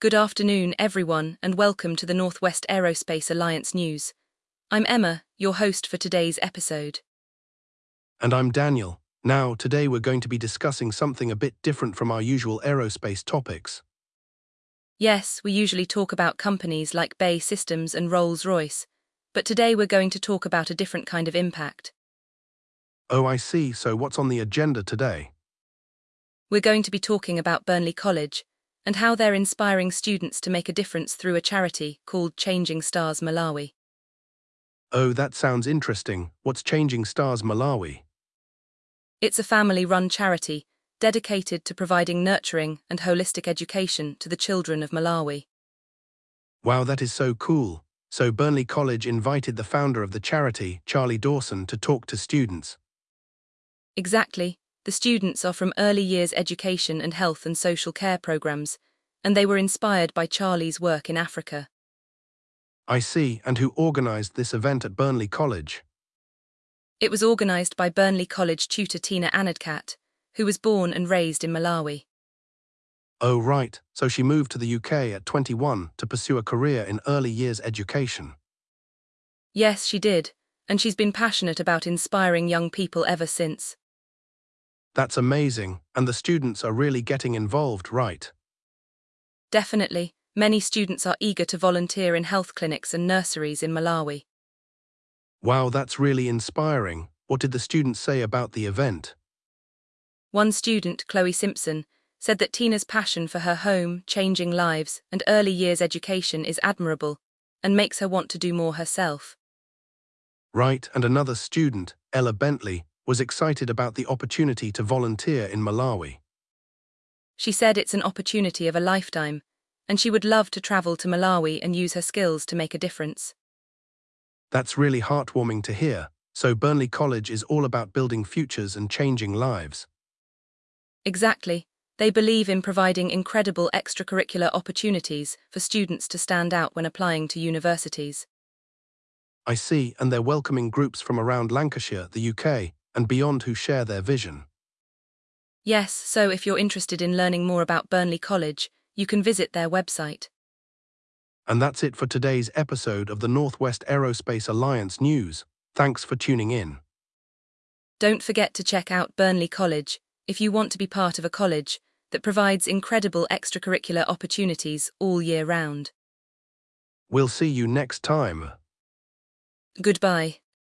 Good afternoon, everyone, and welcome to the Northwest Aerospace Alliance News. I'm Emma, your host for today's episode. And I'm Daniel. Now, today we're going to be discussing something a bit different from our usual aerospace topics. Yes, we usually talk about companies like BAE Systems and Rolls-Royce, but today we're going to talk about a different kind of impact. Oh, I see. So what's on the agenda today? We're going to be talking about Burnley College and how they're inspiring students to make a difference through a charity called Changing Stars Malawi. Oh, that sounds interesting. What's Changing Stars Malawi? It's a family-run charity dedicated to providing nurturing and holistic education to the children of Malawi. Wow, that is so cool. So Burnley College invited the founder of the charity, Charlie Dawson, to talk to students. Exactly. The students are from early years education and health and social care programs, and they were inspired by Charlie's work in Africa. I see. And who organized this event at Burnley College? It was organized by Burnley College tutor Tina Anadkat, who was born and raised in Malawi. Oh, right. So she moved to the UK at 21 to pursue a career in early years education. Yes, she did, and she's been passionate about inspiring young people ever since. That's amazing, and the students are really getting involved, right? Definitely, many students are eager to volunteer in health clinics and nurseries in Malawi. Wow, that's really inspiring. What did the students say about the event? One student, Chloe Simpson, said that Tina's passion for her home, changing lives, and early years education is admirable, and makes her want to do more herself. Right, and another student, Ella Bentley, was excited about the opportunity to volunteer in Malawi. She said it's an opportunity of a lifetime, and she would love to travel to Malawi and use her skills to make a difference. That's really heartwarming to hear. So Burnley College is all about building futures and changing lives. Exactly. They believe in providing incredible extracurricular opportunities for students to stand out when applying to universities. I see, and they're welcoming groups from around Lancashire, the UK, and beyond who share their vision. Yes, so if you're interested in learning more about Burnley College, you can visit their website. And that's it for today's episode of the Northwest Aerospace Alliance News. Thanks for tuning in. Don't forget to check out Burnley College if you want to be part of a college that provides incredible extracurricular opportunities all year round. We'll see you next time. Goodbye.